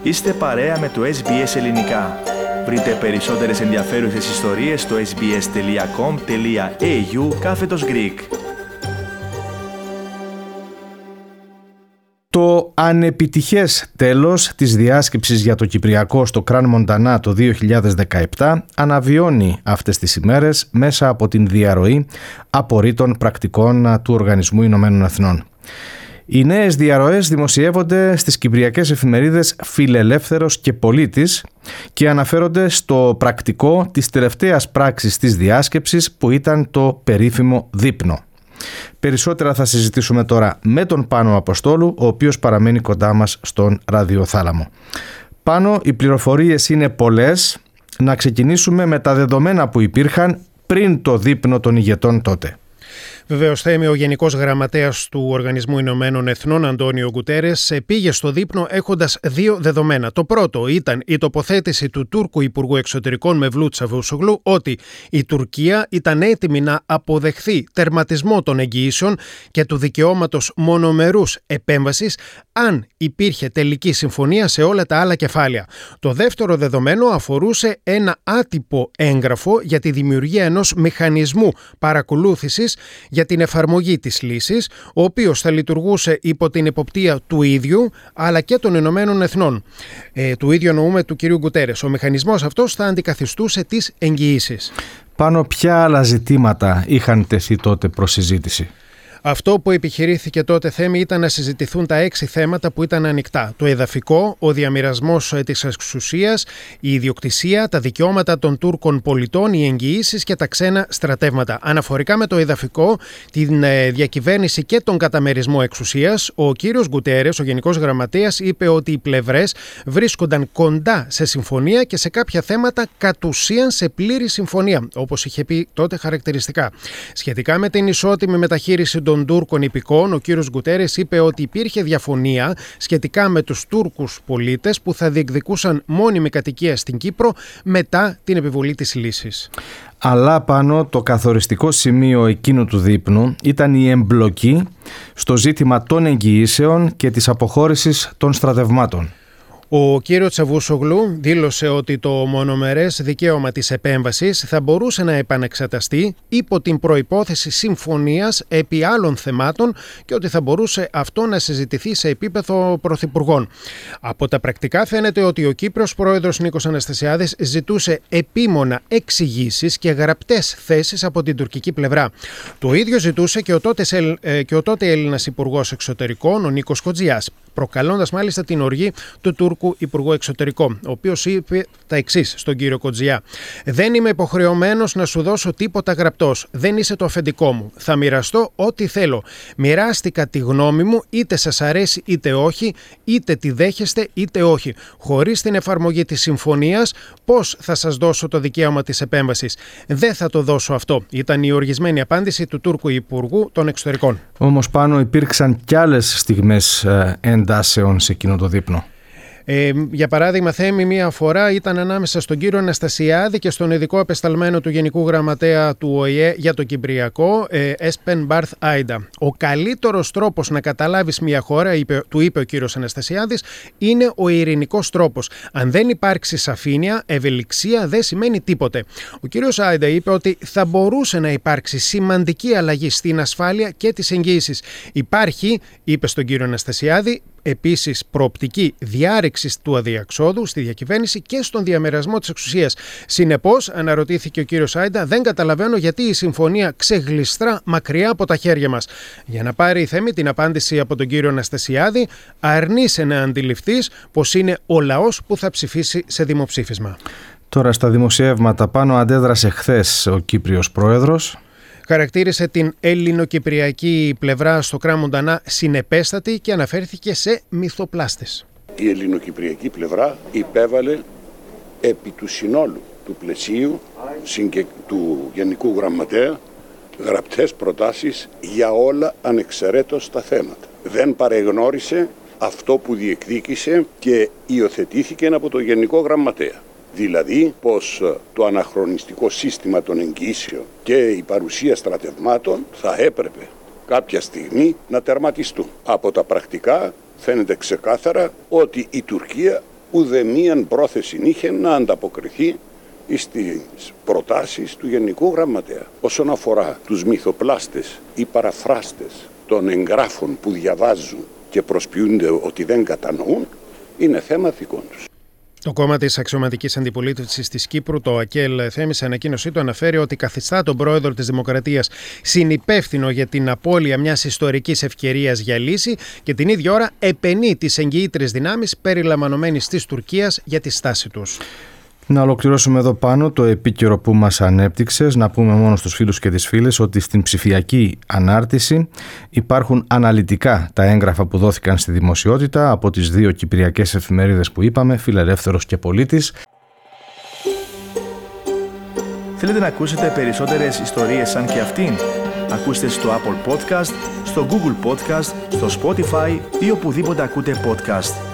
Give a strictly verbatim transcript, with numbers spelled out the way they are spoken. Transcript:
Είστε παρέα με το ες μπι ες Ελληνικά. Βρείτε περισσότερες ενδιαφέρουσες ιστορίες στο sbs.com.au κάθετος Greek. Το ανεπιτυχές τέλος της διάσκεψης για το Κυπριακό στο Κραν Μοντανά το δύο χιλιάδες δεκαεπτά αναβιώνει αυτές τις ημέρες μέσα από την διαρροή απορρίτων πρακτικών του Οργανισμού Ηνωμένων Εθνών. Οι νέες διαρροές δημοσιεύονται στις κυπριακές εφημερίδες Φιλελεύθερος και Πολίτης και αναφέρονται στο πρακτικό της τελευταίας πράξης της διάσκεψης που ήταν το περίφημο δείπνο. Περισσότερα θα συζητήσουμε τώρα με τον Πάνο Αποστόλου, ο οποίος παραμένει κοντά μας στον ραδιοθάλαμο. Πάνο, οι πληροφορίες είναι πολλές. Να ξεκινήσουμε με τα δεδομένα που υπήρχαν πριν το δείπνο των ηγετών τότε. Βεβαίως, θα είμαι ο Γενικός Γραμματέας του Οργανισμού Ηνωμένων Εθνών, Αντώνιο Γκουτέρες, πήγε στο δείπνο έχοντας δύο δεδομένα. Το πρώτο ήταν η τοποθέτηση του Τούρκου Υπουργού Εξωτερικών Μευλούτ Τσαβούσογλου ότι η Τουρκία ήταν έτοιμη να αποδεχθεί τερματισμό των εγγυήσεων και του δικαιώματος μονομερούς επέμβασης αν υπήρχε τελική συμφωνία σε όλα τα άλλα κεφάλαια. Το δεύτερο δεδομένο αφορούσε ένα άτυπο έγγραφο για τη δημιουργία ενός μηχανισμού παρακολούθησης για την εφαρμογή της λύσης, ο οποίος θα λειτουργούσε υπό την εποπτεία του ίδιου αλλά και των Ηνωμένων Εθνών. Ε, του ίδιου εννοούμε του κυρίου Γκουτέρες. Ο μηχανισμός αυτός θα αντικαθιστούσε τις εγγυήσεις. Πάνω ποια άλλα ζητήματα είχαν τεθεί τότε προς συζήτηση? Αυτό που επιχειρήθηκε τότε, Θέμη, ήταν να συζητηθούν τα έξι θέματα που ήταν ανοιχτά. Το εδαφικό, ο διαμοιρασμός της εξουσίας, η ιδιοκτησία, τα δικαιώματα των Τούρκων πολιτών, οι εγγυήσεις και τα ξένα στρατεύματα. Αναφορικά με το εδαφικό, την διακυβέρνηση και τον καταμερισμό εξουσίας, ο κύριος Γκουτέρες, ο Γενικός Γραμματέας, είπε ότι οι πλευρές βρίσκονταν κοντά σε συμφωνία και σε κάποια θέματα κατ' ουσίαν σε πλήρη συμφωνία, όπως είχε πει τότε χαρακτηριστικά. Σχετικά με την ισότιμη μεταχείριση των των Τούρκων υπηκόων, ο κύριος Γκουτέρες είπε ότι υπήρχε διαφωνία σχετικά με τους Τούρκους πολίτες που θα διεκδικούσαν μόνιμη κατοικία στην Κύπρο μετά την επιβολή της λύσης. Αλλά πάνω το καθοριστικό σημείο εκείνου του δείπνου ήταν η εμπλοκή στο ζήτημα των εγγυήσεων και της αποχώρησης των στρατευμάτων. Ο κύριος Τσαβούσογλου δήλωσε ότι το μονομερές δικαίωμα της επέμβασης θα μπορούσε να επανεξεταστεί υπό την προϋπόθεση συμφωνίας επί άλλων θεμάτων και ότι θα μπορούσε αυτό να συζητηθεί σε επίπεδο πρωθυπουργών. Από τα πρακτικά φαίνεται ότι ο Κύπρος πρόεδρος Νίκος Αναστασιάδης ζητούσε επίμονα εξηγήσεις και γραπτές θέσεις από την τουρκική πλευρά. Το ίδιο ζητούσε και ο τότε, και ο τότε Έλληνας Υπουργός Εξωτερικών, ο Νίκος Κοτζιάς, προκαλώντας μάλιστα την οργή του Τούρκου Υπουργού Εξωτερικών, ο οποίος είπε τα εξής στον κύριο Κοτζιά: «Δεν είμαι υποχρεωμένος να σου δώσω τίποτα γραπτός. Δεν είσαι το αφεντικό μου. Θα μοιραστώ ό,τι θέλω. Μοιράστηκα τη γνώμη μου, είτε σας αρέσει είτε όχι, είτε τη δέχεστε είτε όχι. Χωρίς την εφαρμογή της συμφωνίας, πώς θα σας δώσω το δικαίωμα της επέμβασης? Δεν θα το δώσω αυτό», ήταν η οργισμένη απάντηση του Τούρκου Υπουργού των Εξωτερικών. Όμως πάνω υπήρξαν κι άλλες στιγμές ε, εντάσεων σε εκείνο το δείπνο. Ε, για παράδειγμα, Θέμη, μία φορά ήταν ανάμεσα στον κύριο Αναστασιάδη και στον ειδικό απεσταλμένο του Γενικού Γραμματέα του Ο Ε Ε για το Κυπριακό, ε, Έσπεν Μπαρθ Άιντα. Ο καλύτερος τρόπος να καταλάβεις μία χώρα, είπε, του είπε ο κύριος Αναστασιάδης, είναι ο ειρηνικός τρόπος. Αν δεν υπάρξει σαφήνεια, ευελιξία δεν σημαίνει τίποτε. Ο κύριος Άιντα είπε ότι θα μπορούσε να υπάρξει σημαντική αλλαγή στην ασφάλεια και τις εγγύησεις. Υπάρχει, είπε στον κύριο Αναστασιάδη, επίσης προοπτική διάρρηξης του αδιαξόδου στη διακυβέρνηση και στον διαμοιρασμό της εξουσίας. Συνεπώς, αναρωτήθηκε ο κύριος Άιντα, δεν καταλαβαίνω γιατί η συμφωνία ξεγλιστρά μακριά από τα χέρια μας. Για να πάρει η Θέμη την απάντηση από τον κύριο Αναστασιάδη, αρνείσαι να αντιληφθείς πως είναι ο λαός που θα ψηφίσει σε δημοψήφισμα. Τώρα στα δημοσιεύματα πάνω αντέδρασε χθες ο Κύπριος Πρόεδρος. Χαρακτήρισε την ελληνοκυπριακή πλευρά στο Κραν Μοντανά συνεπέστατη και αναφέρθηκε σε μυθοπλάστες. Η ελληνοκυπριακή πλευρά υπέβαλε επί του συνόλου του πλαισίου του Γενικού Γραμματέα γραπτές προτάσεις για όλα ανεξαιρέτως τα θέματα. Δεν παρεγνώρισε αυτό που διεκδίκησε και υιοθετήθηκε από το Γενικό Γραμματέα. Δηλαδή πως το αναχρονιστικό σύστημα των εγγυήσεων και η παρουσία στρατευμάτων θα έπρεπε κάποια στιγμή να τερματιστούν. Από τα πρακτικά φαίνεται ξεκάθαρα ότι η Τουρκία ουδεμίαν πρόθεση είχε να ανταποκριθεί στις προτάσεις του Γενικού Γραμματέα. Όσον αφορά τους μυθοπλάστες ή παραφράστες των εγγράφων που διαβάζουν και προσποιούνται ότι δεν κατανοούν, είναι θέμα δικών τους. Το κόμμα της αξιωματικής αντιπολίτευσης της Κύπρου, το ΑΚΕΛ Θέμη, σε ανακοίνωσή του αναφέρει ότι καθιστά τον πρόεδρο της Δημοκρατίας συνυπεύθυνο για την απώλεια μιας ιστορικής ευκαιρίας για λύση και την ίδια ώρα επενεί τις εγγυήτριες δυνάμεις περιλαμβανομένης της Τουρκίας για τη στάση τους. Να ολοκληρώσουμε εδώ πάνω το επίκαιρο που μας ανέπτυξες. Να πούμε μόνο στους φίλους και τις φίλες ότι στην ψηφιακή ανάρτηση υπάρχουν αναλυτικά τα έγγραφα που δόθηκαν στη δημοσιότητα από τις δύο κυπριακές εφημερίδες που είπαμε, Φιλελεύθερος και Πολίτης. Θέλετε να ακούσετε περισσότερες ιστορίες σαν και αυτήν? Ακούστε στο Apple Podcast, στο Google Podcast, στο Spotify ή οπουδήποτε ακούτε podcast.